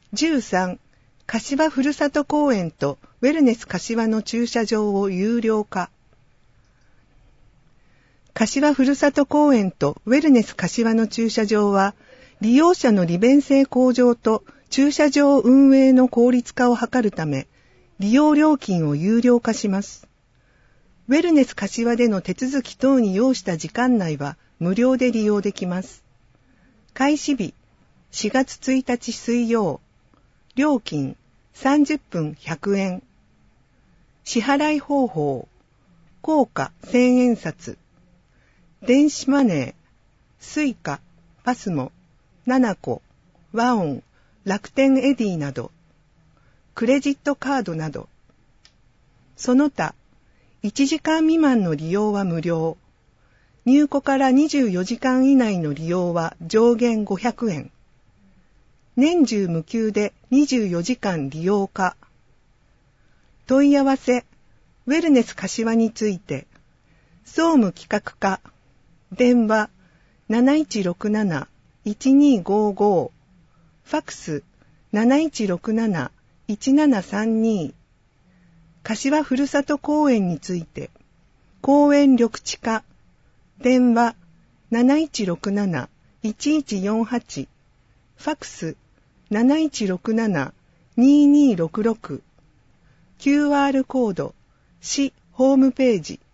13、柏ふるさと公園とウェルネス柏の駐車場を有料化。柏ふるさと公園とウェルネス柏の駐車場は、利用者の利便性向上と駐車場運営の効率化を図るため、利用料金を有料化します。ウェルネス柏での手続き等に要した時間内は無料で利用できます。開始日、4月1日水曜。料金、30分100円。支払い方法、硬貨1000円札。電子マネー、スイカ、パスモ、ナナコ、ワオン、楽天エディなど、クレジットカードなど。その他、1時間未満の利用は無料。入庫から24時間以内の利用は上限500円。年中無休で24時間利用可。問い合わせ、ウェルネス柏について、総務企画課、電話 7167-1255、ファクス 7167-1732、柏ふるさと公園について、公園緑地課、電話 7167-1148、ファクス 7167-2266、QR コード、市ホームページ、